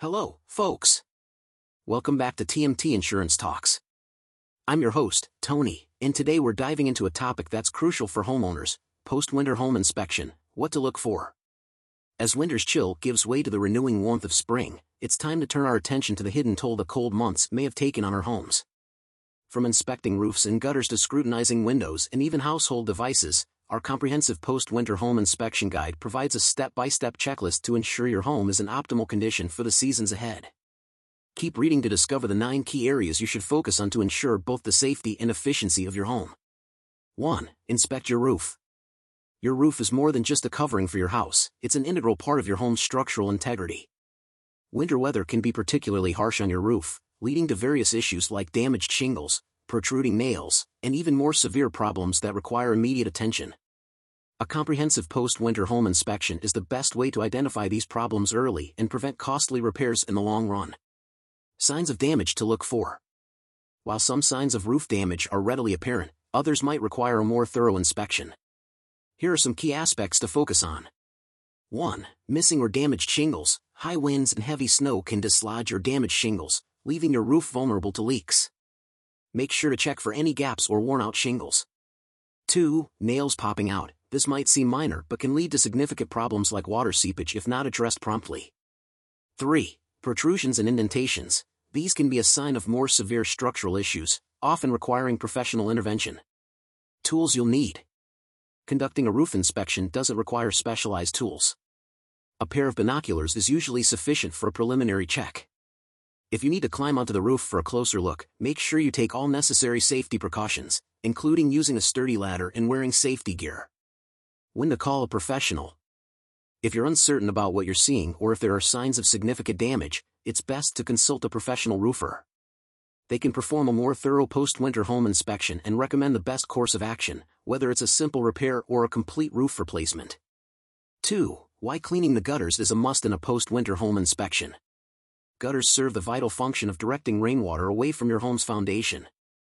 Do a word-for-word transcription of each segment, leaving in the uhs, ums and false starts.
Hello, folks. Welcome back to T M T Insurance Talks. I'm your host, Tony, and today we're diving into a topic that's crucial for homeowners: post-winter home inspection, what to look for. As winter's chill gives way to the renewing warmth of spring, it's time to turn our attention to the hidden toll the cold months may have taken on our homes. From inspecting roofs and gutters to scrutinizing windows and even household devices, our comprehensive post-winter home inspection guide provides a step-by-step checklist to ensure your home is in optimal condition for the seasons ahead. Keep reading to discover the nine key areas you should focus on to ensure both the safety and efficiency of your home. one. Inspect your roof. Your roof is more than just a covering for your house, it's an integral part of your home's structural integrity. Winter weather can be particularly harsh on your roof, leading to various issues like damaged shingles, protruding nails, and even more severe problems that require immediate attention. A comprehensive post-winter home inspection is the best way to identify these problems early and prevent costly repairs in the long run. Signs of damage to look for. While some signs of roof damage are readily apparent, others might require a more thorough inspection. Here are some key aspects to focus on. one. Missing or damaged shingles. High winds and heavy snow can dislodge or damage shingles, leaving your roof vulnerable to leaks. Make sure to check for any gaps or worn-out shingles. two. Nails popping out. This might seem minor but can lead to significant problems like water seepage if not addressed promptly. three. Protrusions and indentations. These can be a sign of more severe structural issues, often requiring professional intervention. Tools you'll need. Conducting a roof inspection doesn't require specialized tools. A pair of binoculars is usually sufficient for a preliminary check. If you need to climb onto the roof for a closer look, make sure you take all necessary safety precautions, including using a sturdy ladder and wearing safety gear. When to call a professional. If you're uncertain about what you're seeing or if there are signs of significant damage, it's best to consult a professional roofer. They can perform a more thorough post-winter home inspection and recommend the best course of action, whether it's a simple repair or a complete roof replacement. two. Why cleaning the gutters is a must in a post-winter home inspection. Gutters serve the vital function of directing rainwater away from your home's foundation.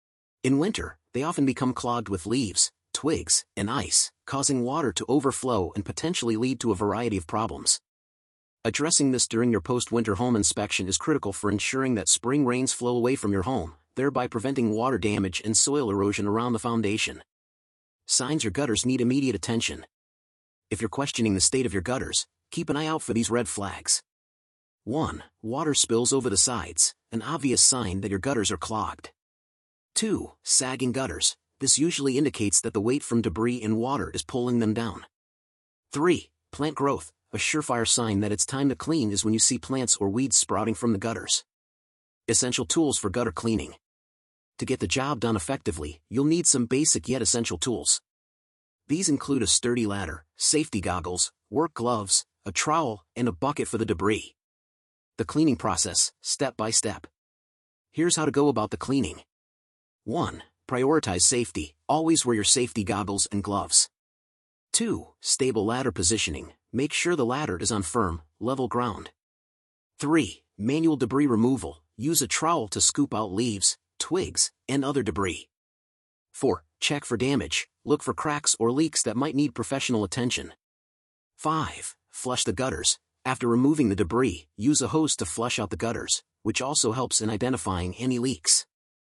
In winter, they often become clogged with leaves, twigs, and ice, causing water to overflow and potentially lead to a variety of problems. Addressing this during your post-winter home inspection is critical for ensuring that spring rains flow away from your home, thereby preventing water damage and soil erosion around the foundation. Signs your gutters need immediate attention. If you're questioning the state of your gutters, keep an eye out for these red flags. one. Water spills over the sides, an obvious sign that your gutters are clogged. two. Sagging gutters. This usually indicates that the weight from debris and water is pulling them down. three. Plant growth. A surefire sign that it's time to clean is when you see plants or weeds sprouting from the gutters. Essential tools for gutter cleaning. To get the job done effectively, you'll need some basic yet essential tools. These include a sturdy ladder, safety goggles, work gloves, a trowel, and a bucket for the debris. The cleaning process, step by step. Here's how to go about the cleaning. one. Prioritize safety. Always wear your safety goggles and gloves. two. Stable ladder positioning. Make sure the ladder is on firm, level ground. three. Manual debris removal. Use a trowel to scoop out leaves, twigs, and other debris. four. Check for damage. Look for cracks or leaks that might need professional attention. five. Flush the gutters. After removing the debris, use a hose to flush out the gutters, which also helps in identifying any leaks.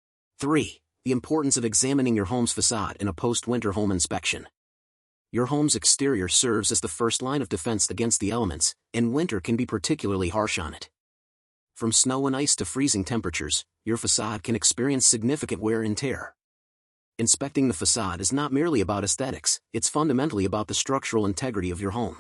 three. The importance of examining your home's facade in a post-winter home inspection. Your home's exterior serves as the first line of defense against the elements, and winter can be particularly harsh on it. From snow and ice to freezing temperatures, your facade can experience significant wear and tear. Inspecting the facade is not merely about aesthetics, it's fundamentally about the structural integrity of your home.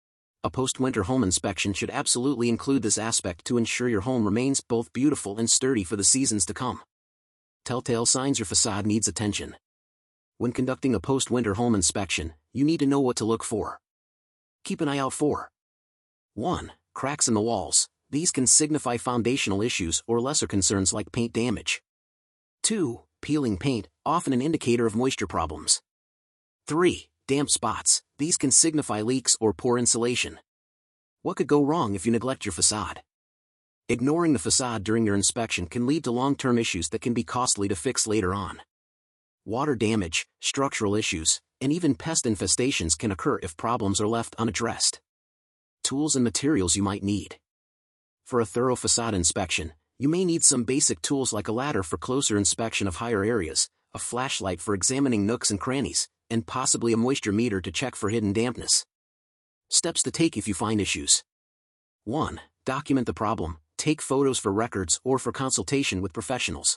A post-winter home inspection should absolutely include this aspect to ensure your home remains both beautiful and sturdy for the seasons to come. Telltale signs your facade needs attention. When conducting a post-winter home inspection, you need to know what to look for. Keep an eye out for one. Cracks in the walls. These can signify foundational issues or lesser concerns like paint damage. two. Peeling paint, often an indicator of moisture problems. three. Damp spots. These can signify leaks or poor insulation. What could go wrong if you neglect your facade? Ignoring the facade during your inspection can lead to long-term issues that can be costly to fix later on. Water damage, structural issues, and even pest infestations can occur if problems are left unaddressed. Tools and materials you might need. For a thorough facade inspection, you may need some basic tools like a ladder for closer inspection of higher areas, a flashlight for examining nooks and crannies, and possibly a moisture meter to check for hidden dampness. Steps to take if you find issues. one. Document the problem. Take photos for records or for consultation with professionals.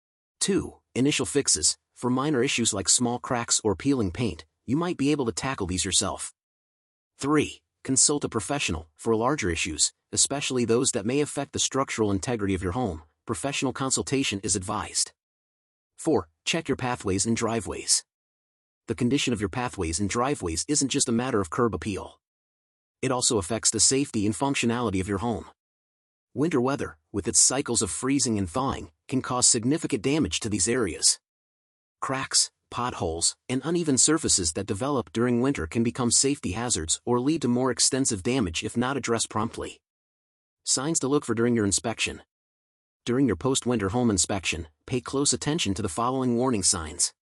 two. Initial fixes. For minor issues like small cracks or peeling paint, you might be able to tackle these yourself. three. Consult a professional. For larger issues, especially those that may affect the structural integrity of your home, professional consultation is advised. four. Check your pathways and driveways. The condition of your pathways and driveways isn't just a matter of curb appeal. It also affects the safety and functionality of your home. Winter weather, with its cycles of freezing and thawing, can cause significant damage to these areas. Cracks, potholes, and uneven surfaces that develop during winter can become safety hazards or lead to more extensive damage if not addressed promptly. Signs to look for during your inspection. During your post-winter home inspection, pay close attention to the following warning signs.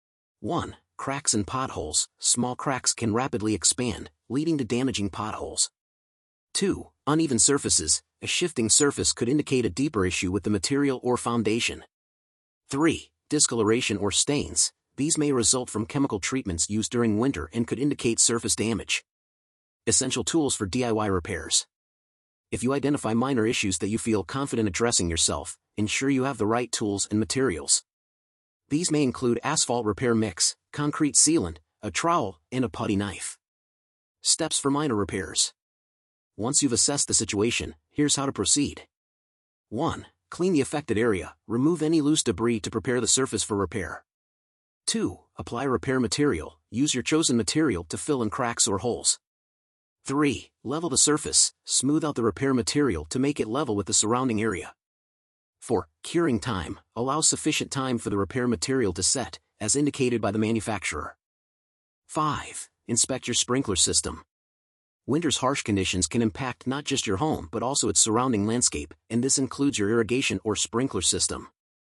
one. Cracks and potholes. Small cracks can rapidly expand, leading to damaging potholes. two. Uneven surfaces. A shifting surface could indicate a deeper issue with the material or foundation. three. Discoloration or stains. These may result from chemical treatments used during winter and could indicate surface damage. Essential tools for D I Y repairs. If you identify minor issues that you feel confident addressing yourself, ensure you have the right tools and materials. These may include asphalt repair mix, concrete sealant, a trowel, and a putty knife. Steps for minor repairs. Once you've assessed the situation, here's how to proceed. one. Clean the affected area. Remove any loose debris to prepare the surface for repair. two. Apply repair material. Use your chosen material to fill in cracks or holes. three. Level the surface. Smooth out the repair material to make it level with the surrounding area. four. Curing time. Allow sufficient time for the repair material to set, as indicated by the manufacturer. five. Inspect your sprinkler system. Winter's harsh conditions can impact not just your home but also its surrounding landscape, and this includes your irrigation or sprinkler system.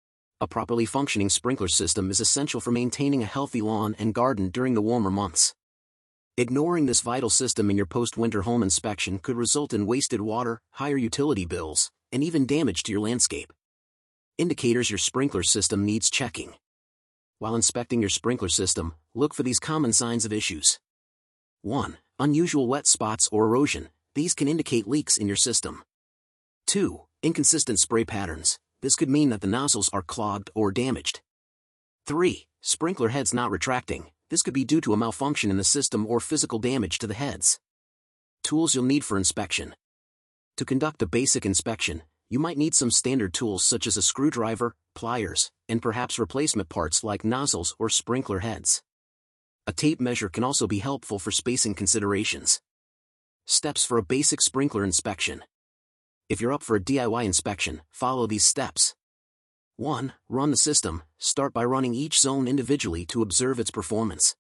A properly functioning sprinkler system is essential for maintaining a healthy lawn and garden during the warmer months. Ignoring this vital system in your post-winter home inspection could result in wasted water, higher utility bills, and even damage to your landscape. Indicators your sprinkler system needs checking. While inspecting your sprinkler system, look for these common signs of issues. one. Unusual wet spots or erosion. These can indicate leaks in your system. two. Inconsistent spray patterns. This could mean that the nozzles are clogged or damaged. three. Sprinkler heads not retracting. This could be due to a malfunction in the system or physical damage to the heads. Tools you'll need for inspection. To conduct a basic inspection, you might need some standard tools such as a screwdriver, pliers, and perhaps replacement parts like nozzles or sprinkler heads. A tape measure can also be helpful for spacing considerations. Steps for a basic sprinkler inspection. If you're up for a D I Y inspection, follow these steps. one. Run the system. Start by running each zone individually to observe its performance.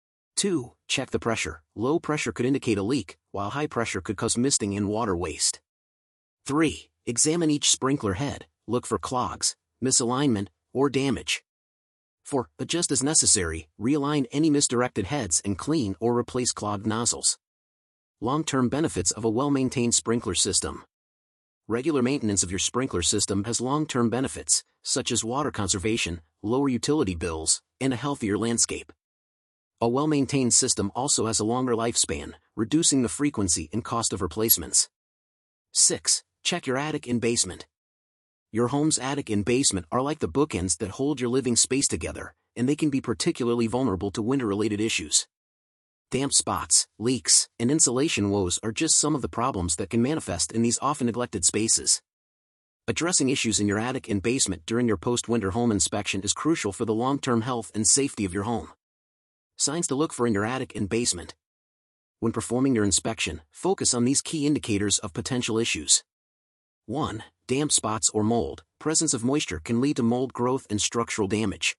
two. Check the pressure. Low pressure could indicate a leak, while high pressure could cause misting and water waste. three. Examine each sprinkler head. Look for clogs, misalignment, or damage. four. Adjust as necessary. Realign any misdirected heads and clean or replace clogged nozzles. Long-term benefits of a well-maintained sprinkler system. Regular maintenance of your sprinkler system has long-term benefits, such as water conservation, lower utility bills, and a healthier landscape. A well-maintained system also has a longer lifespan, reducing the frequency and cost of replacements. six. Check your attic and basement. Your home's attic and basement are like the bookends that hold your living space together, and they can be particularly vulnerable to winter-related issues. Damp spots, leaks, and insulation woes are just some of the problems that can manifest in these often neglected spaces. Addressing issues in your attic and basement during your post-winter home inspection is crucial for the long-term health and safety of your home. Signs to look for in your attic and basement. When performing your inspection, focus on these key indicators of potential issues. one. Damp spots or mold. Presence of moisture can lead to mold growth and structural damage.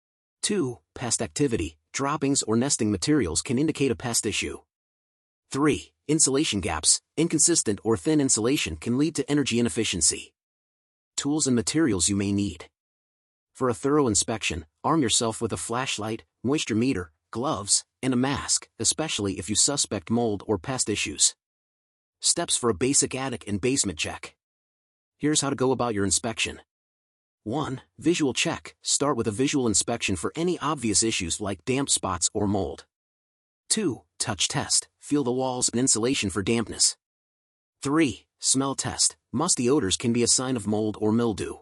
two. Pest activity. Droppings or nesting materials can indicate a pest issue. three. Insulation gaps. Inconsistent or thin insulation can lead to energy inefficiency. Tools and materials you may need. For a thorough inspection, arm yourself with a flashlight, moisture meter, gloves, and a mask, especially if you suspect mold or pest issues. Steps for a basic attic and basement check. Here's how to go about your inspection. one. Visual check. Start with a visual inspection for any obvious issues like damp spots or mold. two. Touch test. Feel the walls and insulation for dampness. three. Smell test. Musty odors can be a sign of mold or mildew.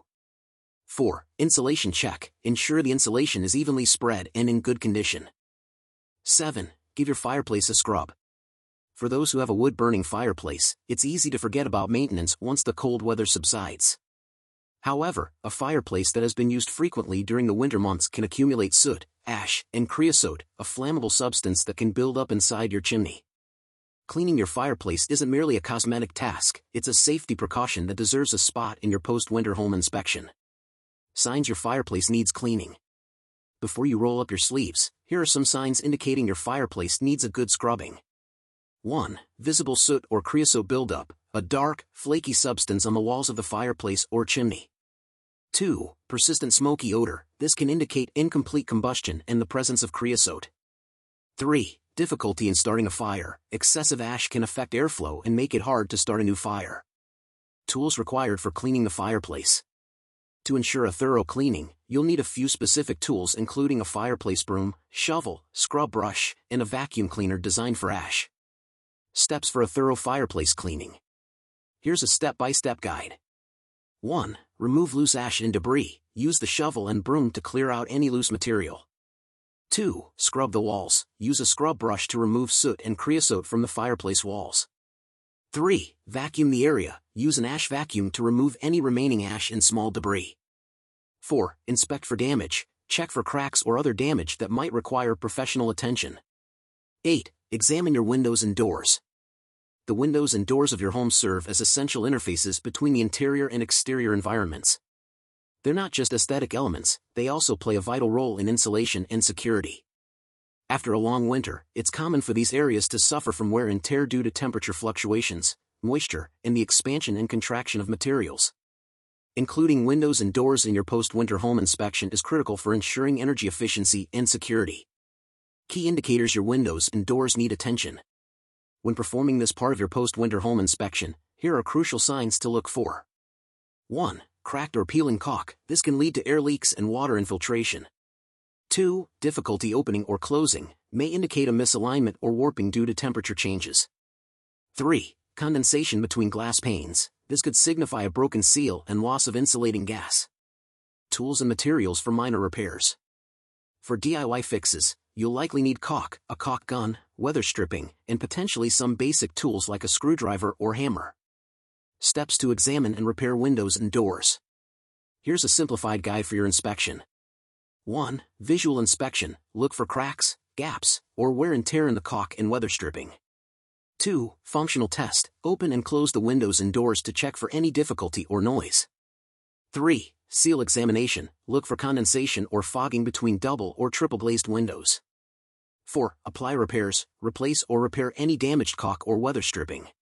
four. Insulation check. Ensure the insulation is evenly spread and in good condition. seven. Give your fireplace a scrub. For those who have a wood-burning fireplace, it's easy to forget about maintenance once the cold weather subsides. However, a fireplace that has been used frequently during the winter months can accumulate soot, ash, and creosote, a flammable substance that can build up inside your chimney. Cleaning your fireplace isn't merely a cosmetic task, it's a safety precaution that deserves a spot in your post-winter home inspection. Signs your fireplace needs cleaning. Before you roll up your sleeves, here are some signs indicating your fireplace needs a good scrubbing. one. Visible soot or creosote buildup, a dark, flaky substance on the walls of the fireplace or chimney. two. Persistent smoky odor. This can indicate incomplete combustion and the presence of creosote. three. Difficulty in starting a fire. Excessive ash can affect airflow and make it hard to start a new fire. Tools required for cleaning the fireplace. To ensure a thorough cleaning, you'll need a few specific tools including a fireplace broom, shovel, scrub brush, and a vacuum cleaner designed for ash. Steps for a thorough fireplace cleaning. Here's a step-by-step guide. one. Remove loose ash and debris. Use the shovel and broom to clear out any loose material. two. Scrub the walls. Use a scrub brush to remove soot and creosote from the fireplace walls. three. Vacuum the area. Use an ash vacuum to remove any remaining ash and small debris. four. Inspect for damage. Check for cracks or other damage that might require professional attention. eight. Examine your windows and doors. The windows and doors of your home serve as essential interfaces between the interior and exterior environments. They're not just aesthetic elements, they also play a vital role in insulation and security. After a long winter, it's common for these areas to suffer from wear and tear due to temperature fluctuations, moisture, and the expansion and contraction of materials. Including windows and doors in your post-winter home inspection is critical for ensuring energy efficiency and security. Key indicators your windows and doors need attention. When performing this part of your post-winter home inspection, here are crucial signs to look for. one. Cracked or peeling caulk. This can lead to air leaks and water infiltration. two. Difficulty opening or closing, may indicate a misalignment or warping due to temperature changes. three. Condensation between glass panes. This could signify a broken seal and loss of insulating gas. Tools and materials for minor repairs. For D I Y fixes, you'll likely need caulk, a caulk gun, weather stripping, and potentially some basic tools like a screwdriver or hammer. Steps to examine and repair windows and doors. Here's a simplified guide for your inspection. one. Visual inspection. Look for cracks, gaps, or wear and tear in the caulk and weather stripping. two. Functional test. Open and close the windows and doors to check for any difficulty or noise. three. Seal examination. Look for condensation or fogging between double or triple glazed windows. four. Apply repairs. Replace or repair any damaged caulk or weather stripping.